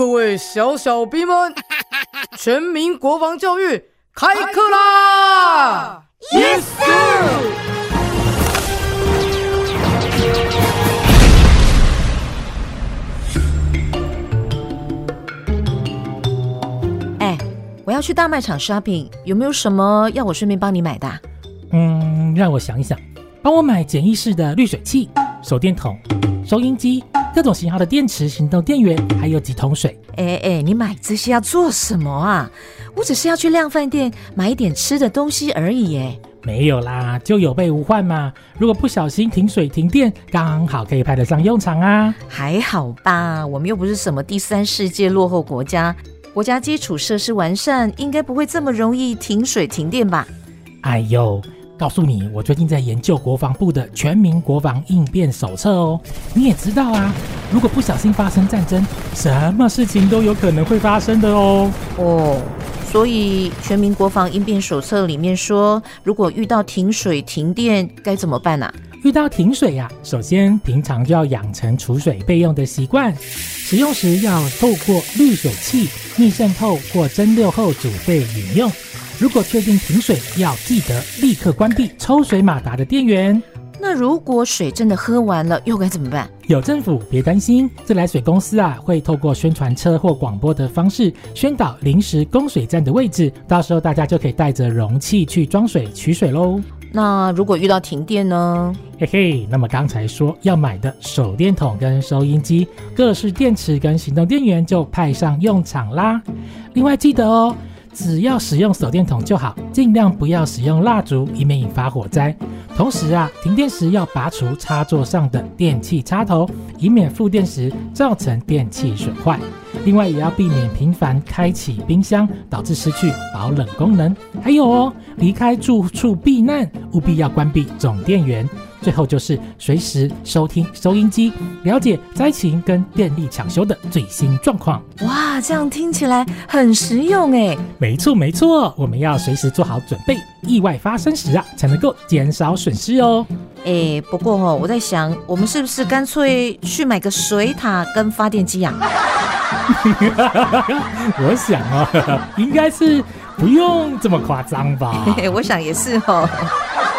各位小小兵们，全民国防教育开课啦 ！Yes sir！ 我要去大卖场 shopping， 有没有什么要我顺便帮你买的啊？ 让我想一想，帮我买简易式的滤水器、手电筒、收音机、各种型号的电池、行动电源，还有几桶水。 你买这些要做什么啊？我只是要去量贩店买一点吃的东西而已耶。 没有啦，就有备无患嘛。如果不小心停水停电，刚好可以派得上用场啊。 还好吧，我们又不是什么第三世界落后国家，国家基础设施完善，应该不会这么容易停水停电吧？ 哎呦，告诉你，我最近在研究国防部的全民国防应变手册哦。你也知道啊，如果不小心发生战争，什么事情都有可能会发生的哦。 所以全民国防应变手册里面说，如果遇到停水停电该怎么办啊？ 遇到停水啊，首先平常就要养成储水备用的习惯，使用时要透过滤水器、逆渗透或蒸馏后煮沸饮用。如果确定停水，要记得立刻关闭抽水马达的电源。 那如果水真的喝完了，又该怎么办？ 有政府别担心，自来水公司啊会透过宣传车或广播的方式宣导临时供水站的位置，到时候大家就可以带着容器去装水取水咯。 那如果遇到停电呢？ 那么刚才说要买的手电筒跟收音机、各式电池跟行动电源就派上用场啦。另外记得哦，只要使用手电筒就好，尽量不要使用蜡烛，以免引发火灾。同时啊，停电时要拔除插座上的电器插头，以免复电时造成电器损坏。另外也要避免频繁开启冰箱，导致失去保冷功能。还有哦，离开住处避难，务必要关闭总电源。最后就是随时收听收音机，了解灾情跟电力抢修的最新状况。 哇，这样听起来很实用耶。 没错，我们要随时做好准备，意外发生时啊，才能够减少损失哦。 不过我在想，我们是不是干脆去买个水塔跟发电机啊？ 我想应该是不用这么夸张吧。 我想也是哦。